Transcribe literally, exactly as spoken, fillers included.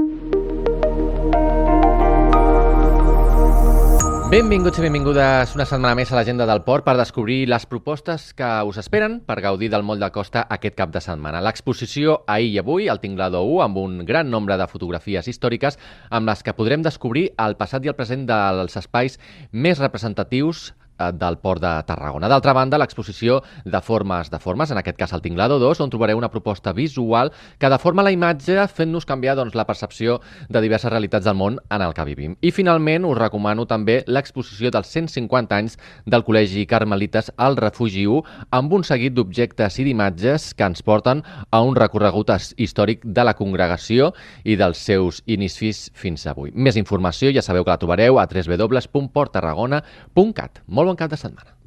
Benvinguts i benvingudes una setmana més a l'Agenda del Port per descobrir les propostes que us esperen per gaudir del moll de costa aquest cap de setmana. L'exposició Ahir i Avui, al Tinglado u, amb un gran nombre de fotografies històriques amb les que podrem descobrir el passat i el present dels espais més representatius del Port de Tarragona. D'altra banda, l'exposició de formes de formes, en aquest cas al Tinglado dos, on trobareu una proposta visual que deforma la imatge fent-nos canviar doncs, la percepció de diverses realitats del món en el que vivim. I finalment us recomano també l'exposició dels cent cinquanta anys del Col·legi Carmelites al Refugi u, amb un seguit d'objectes i d'imatges que ens porten a un recorregut històric de la congregació i dels seus inicis fins avui. Més informació ja sabeu que la trobareu a w w w punt port tarragona punt cat. Molt bon cap de setmana.